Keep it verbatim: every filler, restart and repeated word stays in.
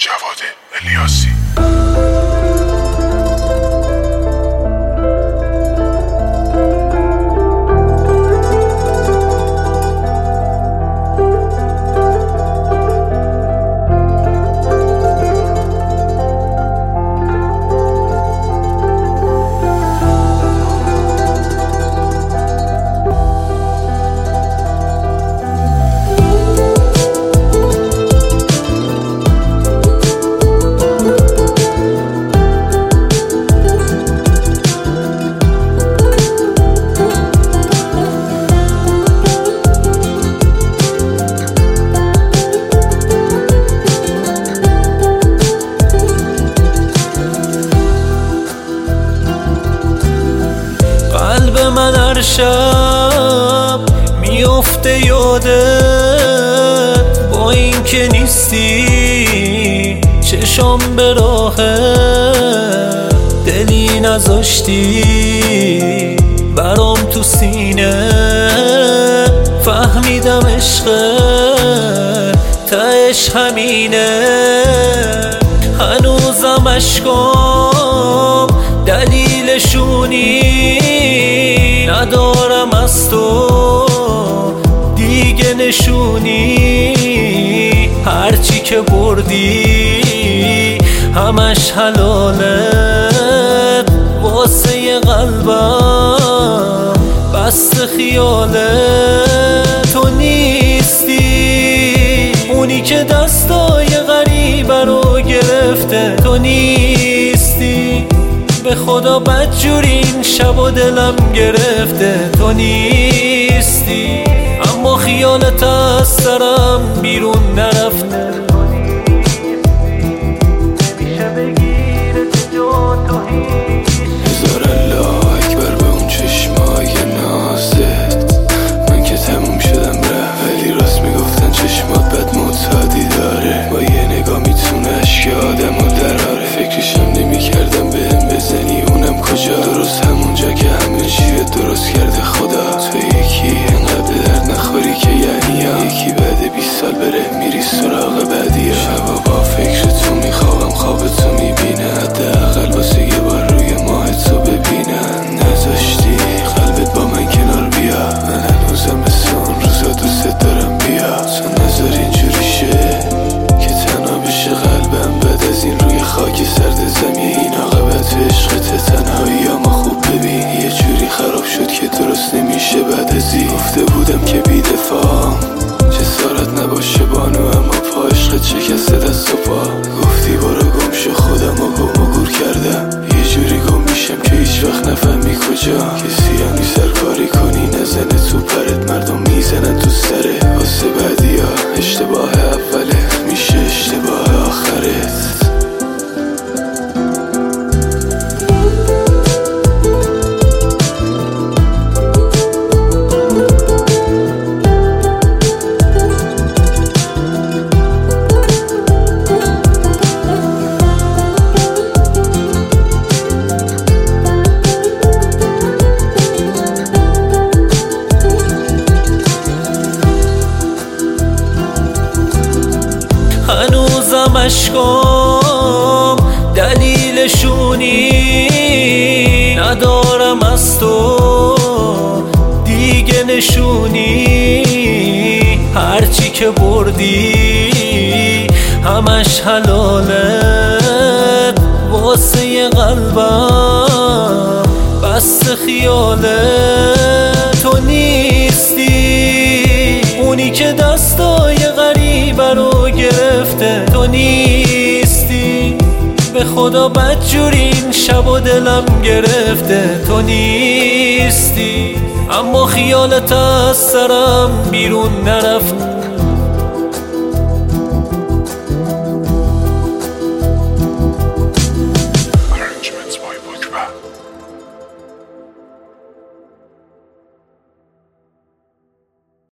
جواد الیاسی. قلب من هر شب میفته یادت، با این که نیستی چشم به راه دلی نذاشتی برام تو سینه. فهمیدم عشق تهش همینه، هنوزم اشکام دلیلشونی ندارم از تو دیگه نشونی. هرچی که بردی همش حلالت، واسه قلبم بست خیالت. تو نیستی اونی که دستای غریبه رو گرفته، تو نیستی به خدا بدجوری این شب و دلم گرفته. تو نیستی اما خیالت از سرم بیرون نرفته. تو نیستی نمیشه بگیرت جا تو هیچ. هزار الله اکبر به اون چشمای نازت، من که تموم شدم رفت، ولی راست میگفتن چشمات بد معتادی داره. با یه نگاه میتونه اشک آدمو دراره. فکرشم نمیکردم بهم بزنی اونم کجا، درست همونجا که همه چیه درست کرده خدا. تو یکی انقدر به درد نخوری که یعنی هم. یکی بعد بیست سال بره میری سراغ بعدی ها. شبا با فکر تو میخوابم خواب تو میبینه، حداقل واسه یه بار روی ماه تو ببینن. نذاشتی قلبت با من کنار بیا، من هنوزم مثل اون روزا دوست دارم بیا. تو نذار اینجوری شه که تنها بشه قلبم بعد از این روی خاک سرد زمین. این عاقبت عشقت تنهایی اما خوب ببین، یه جوری خراب شد که درست نمیشه بعد از این. گفته بودم که بی دفاعم جسارت نباشه بانو، اما پا عشقت شکسته دست و پا. گفتی برو گم شو خودم و گم و گور کردم، یه جوری گم میشم که هیچ وقت نفهمی کجا. کسی هم سرکاری کنی نزنه تو پرت، مردم میزنن تو سره واسه بعدی ها. اشتباه اوله میشه اشتباه آخرت. هنوزم اشکام دلیلشونی ندارم از تو دیگه نشونی. هرچی که بردی همش حلالت، واسه قلبم بست خیالت. تو نیستی اونی که دستای غریبه رو گرفته، تو نیستی به خدا بدجوری این شب و دلم گرفته. تو نیستی اما خیالت از سرم بیرون نرفته.